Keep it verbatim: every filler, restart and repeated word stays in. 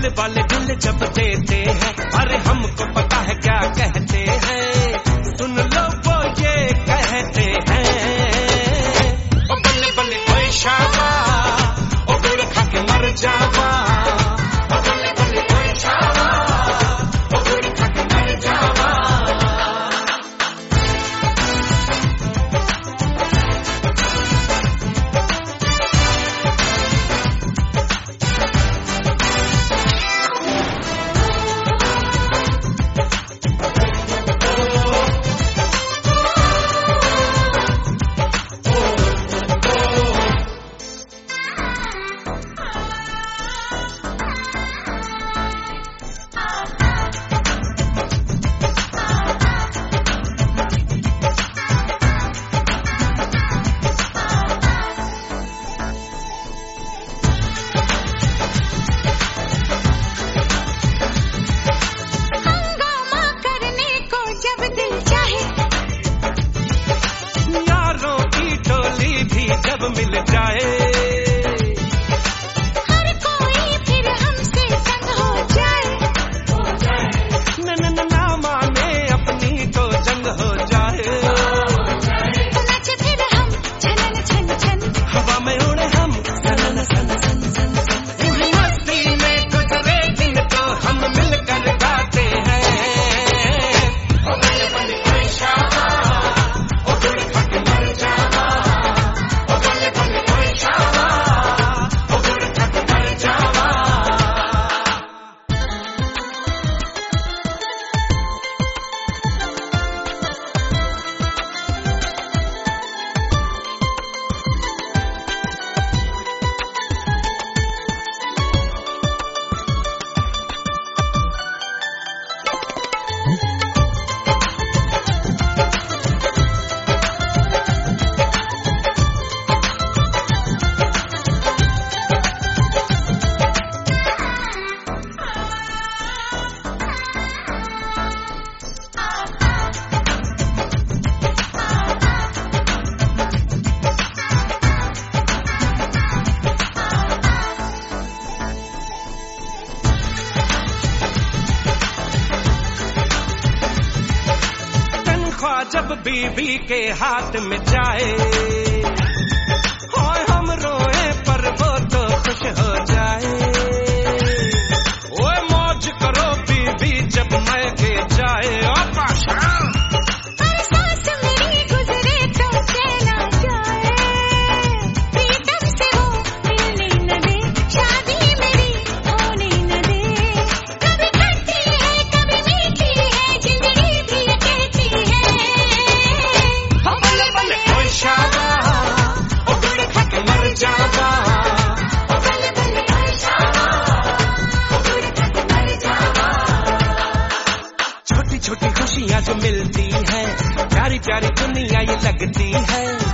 वाले दिल जब देते हैं, अरे हमको पता है क्या कहते हैं, सुन लो वो ये कहते हैं, ओ बल्ले बल्ले ओए शाबा, ओ गुड़ खा के मर जावा, ओ बल्ले बल्ले ओए शाबा, ओ गुड़ खा के मर जावा। जब मिल जाए हर कोई फिर हमसे संग हो जाए, न न न ना माने अपनी तो जंग हो जाए, तो नाचे फिर हम छनन छन छन, हवा में उड़े हम सनन सन सन सन सन, इन्हीं मस्ती में गुजरे दिन तो हम मिलकर गाते हैं, ओ बल्ले बल्ले ओए शाबा, ओ गुड़ खा के मर जावा, ओ बल्ले बल्ले ओए शाबा, ओ गुड़ खा के मर जावा। जब बीवी के हाथ में जाए, होए हम रोए पर वो तो खुश हो जाए, ओए मौज करो बीवी जब मैं के जाए, ओ पाशा हर सांस मेरी गुजरे तो चैन आ जाए, प्रीतम से वो मिलने न दे, शादी मेरी होने न दे, कभी खट्टी है कभी मीठी है, जिंदगी भी ये कहती है, ओ बल्ले बल्ले ओए शाबा, ओ गुड़ खा के मर जावा, ओ बल्ले बल्ले ओए शाबा, ओ गुड़ खा के मर जावा। छोटी छोटी खुशियाँ जो मिलती हैं, प्यारी प्यारी दुनिया ये लगती है।